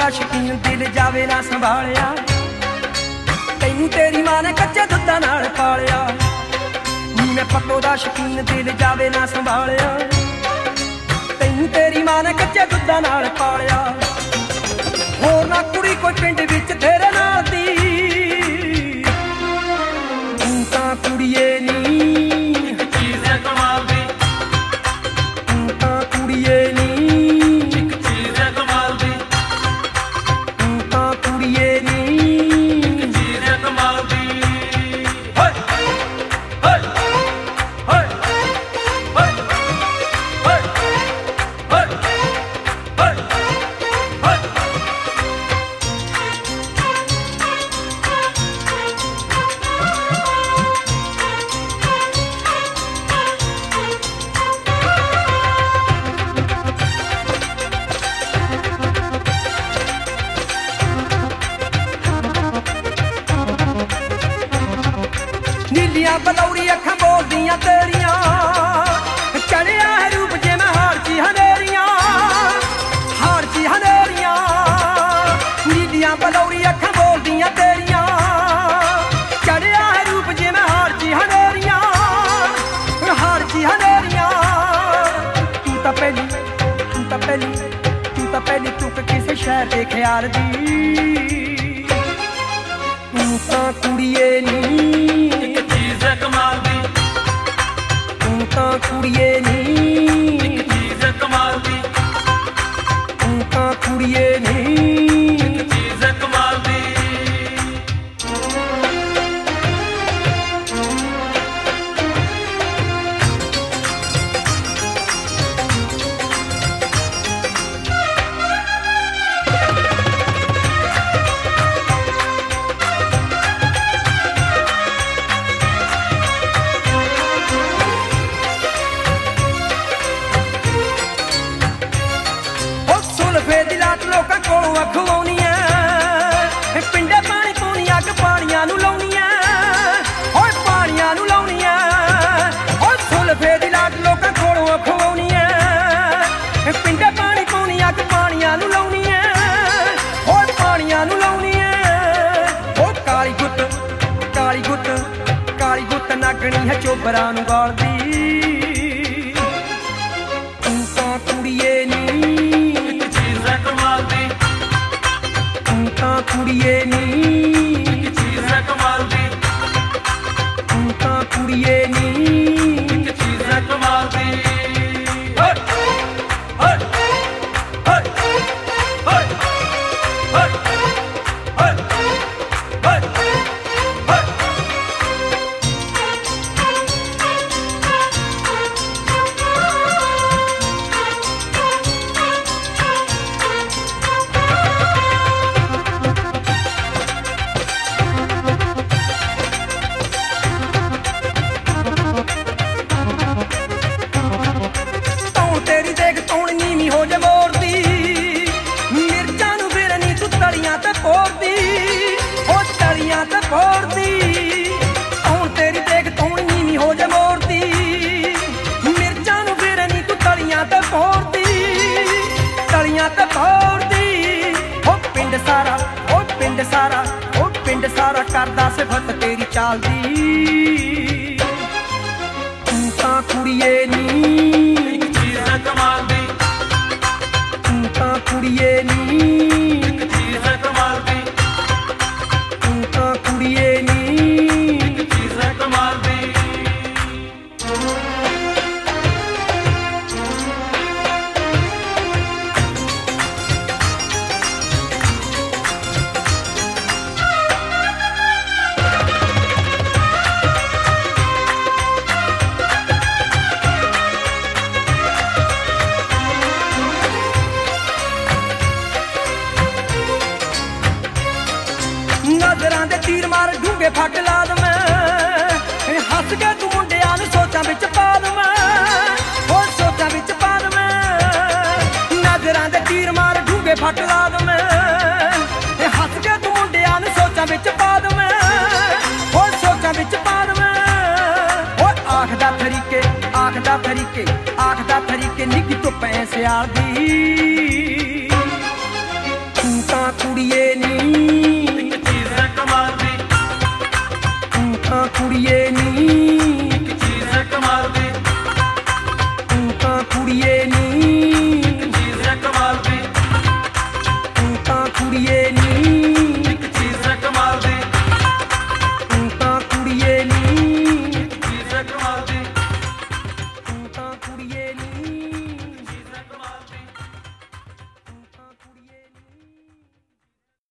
ਦਾ ਸ਼ਕੀਨ ਦਿਲ ਜਾਵੇ ਨਾ ਸੰਭਾਲਿਆ ਤੈਨੂੰ ਤੇਰੀ ਮਾਂ ਨੇ ਕੱਚੇ ਦੁੱਧਾਂ ਨਾਲ ਪਾਲਿਆ ਮੈਂ ਪੱਤੋ ਦਾ ਸ਼ਕੀਨ ਦਿਲ ਜਾਵੇ ਨਾ ਸੰਭਾਲਿਆ ਤੈਨੂੰ ਤੇਰੀ ਮਾਂ ਨੇ ਕੱਚੇ ਦੁੱਧਾਂ ਨਾਲ ਪਾਲਿਆ ਹੋਰ ਨਾ ਕੁੜੀ ਕੋਈ ਪਿੰਡ ਵਿੱਚ ਤੇਰੇ ਨਾਲ ਦੀ ਤੂੰ ਤਾਂ ਕੁੜੀਏ ਨੀ ਇੱਕ ਚੀਜ਼ ਹੈ ਕਮਾਲ ਦੀ ਤੂੰ ਤਾਂ ਕੁੜੀਏ ਨੀ ਇੱਕ ਚੀਜ਼ ਹੈ ਕਮਾਲ ਦੀ ਤੂੰ ਤਾਂ ਕੁੜੀਏ ਨੀ ਇੱਕ ਚੀਜ਼ ਹੈ ਕਮਾਲ ਦੀ ਹੋਏ ਹੋਏ ਹੋਏ ਹੋਏ ਹੋਏ ਹੋਏ ਹੋਏ ਹੋਏ ਨੀਲੀਆਂ ਬਲੌਰੀ ਅੱਖਾਂ ਬੋਲਦੀਆਂ ਤੇਰੀਆਂ ਚੜਿਆ ਹੈ ਰੂਪ ਜਿਵੇਂ ਹਾਰ ਚ ਹਨੇਰੀਆਂ ਹਾਰ ਚ ਹਨੇਰੀਆਂ ਨੀਲੀਆਂ ਬਲੌਰੀ ਅੱਖਾਂ ਬੋਲਦੀਆਂ ਤੇਰੀਆਂ ਚੜਿਆ ਹੈ ਰੂਪ ਜਿਵੇਂ ਹਾਰ ਚ ਹਨੇਰੀਆਂ ਹਾਰ ਚ ਹਨੇਰੀਆਂ ਤੂੰ ਤਾਂ ਪਹਿਲੀ ਤੂੰ ਤਾਂ ਪਹਿਲੀ ਤੂੰ ਤਾਂ ਪਹਿਲੀ ਤੁਕ ਕਿਸੇ ਸ਼ਹਿਰ ਦੇ ਖਿਆਲ ਦੀ ਤੂੰ ਤਾਂ ਕੁੜੀਏ ਨੀ ਕਮਾਲ ਦੀ ਤੂੰ ਤਾਂ ਕੁੜੀਏ ਨੀ ਇੱਕ ਚੀਜ਼ ਹੈ ਕਮਾਲ ਦੀ ਤੂੰ ਤਾਂ ਕੁੜੀਏ ਨੀ ਇੱਕ ਚੀਜ਼ ਹੈ ਕਮਾਲ ਦੀ ਲੋਕਾਂ ਕੋਲੋਂ ਅਖਵਾਉਣੀਆਂ ਪਿੰਡੇ ਪਾਣੀ ਪੂਣੀਆਂ ਕਿ ਪਾਣੀਆਂ ਨੂੰ ਲਾਉਣੀਆਂ ਓਏ ਪਾਣੀਆਂ ਨੂੰ ਲਾਉਣੀਆਂ ਓਏ ਸੁਲਫੇ ਦੀ ਲਾਟ ਲੋਕਾਂ ਕੋਲੋਂ ਅਖਵਾਉਣੀਆਂ ਪਿੰਡੇ ਪਾਣੀ ਪੂਣੀਆਂ ਕਿ ਪਾਣੀਆਂ ਨੂੰ ਲਾਉਣੀਆਂ ਓਏ ਪਾਣੀਆਂ ਨੂੰ ਲਾਉਣੀਆਂ ਓ ਕਾਲੀ ਗੁੱਤ ਨਾਗਣੀ ਹੈ ਚੋਬਰਾਂ ਨੂੰ ਗਾਲਦੀ ਤੂੰ ਤਾਂ ਕੁੜੀਏ ਨੀ ਕੁੜੀਏ ਨੀ ਇੱਕ ਚੀਜ਼ ਹੈ ਕਮਾਲ ਦੀ ਤੂੰ ਤਾਂ ਕੁੜੀਏ ਨੀ ਇੱਕ ਚੀਜ਼ ਹੈ ਕਮਾਲ ਦੀ ਹੋਏ ਹੋਏ ਹੋਏ ਹੋਏ ਹੋਏ ਹੋਏ ਹੋਏ ਹੋਏ ਹੁਣ ਤੇਰੀ ਦੇਖ ਤੂੰ ਨੀਵੀਂ ਹੋ ਜਾ ਮੋਰਦੀ ਮਿਰਚਾਂ ਨੂੰ ਫਿਰ ਨੀ ਤੂੰ ਤਲੀਆਂ ਤੇ ਫੋੜਦੀ ਤਲੀਆਂ ਤੇ ਫੋੜਦੀ ਉਹ ਪਿੰਡ ਸਾਰਾ ਕਰਦਾ ਸਿਫਤ ਤੇਰੀ ਚਾਲ ਦੀ ਤੂੰ ਤਾਂ ਕੁੜੀਏ ਨੀ ਇੱਕ ਚੀਜ਼ ਹੈ ਕਮਾਲ ਦੀ ਤੂੰ ਤਾਂ ਕੁੜੀਏ ਨੀ ਇੱਕ ਚੀਜ਼ ਹੈ ਕਮਾਲ ਦੀ ਤੂੰ ਤਾਂ ਕੁੜੀਏ ਨੀ ਇੱਕ ਚੀਜ਼ ਹੈ ਕਮਾਲ ਦੀ ਨਜ਼ਰਾਂ ਦੇ ਤੀਰ ਮਾਰ ਢੂੰਗੇ ਫੱਟ ਲਾ ਦਵੇਂ ਹੱਸ ਕੇ ਤੂੰ ਮੁੰਡਿਆਂ ਨੂੰ ਸੋਚਾਂ ਵਿੱਚ ਪਾ ਦਵੇਂ ਉਹ ਸੋਚਾਂ ਵਿੱਚ ਪਾ ਦਵੇਂ ਨਜ਼ਰਾਂ ਦੇ ਤੀਰ ਮਾਰ ਢੂੰਗੇ ਫੱਟ ਲਾ ਦਵੇਂ ਹੱਸ ਕੇ ਤੂੰ ਮੁੰਡਿਆਂ ਨੂੰ ਸੋਚਾਂ ਵਿੱਚ ਪਾ ਦਵੇਂ ਉਹ ਸੋਚਾਂ ਵਿੱਚ ਪਾ ਦਵੇਂ ਉਹ ਆਖਦਾ ਫਰੀਕੇ ਨਿੱਕੀ ਤੋਂ ਪੈਸੇ ਆਲਦੀ ਤੂੰ ਤਾਂ ਕੁੜੀਏ ਨੀ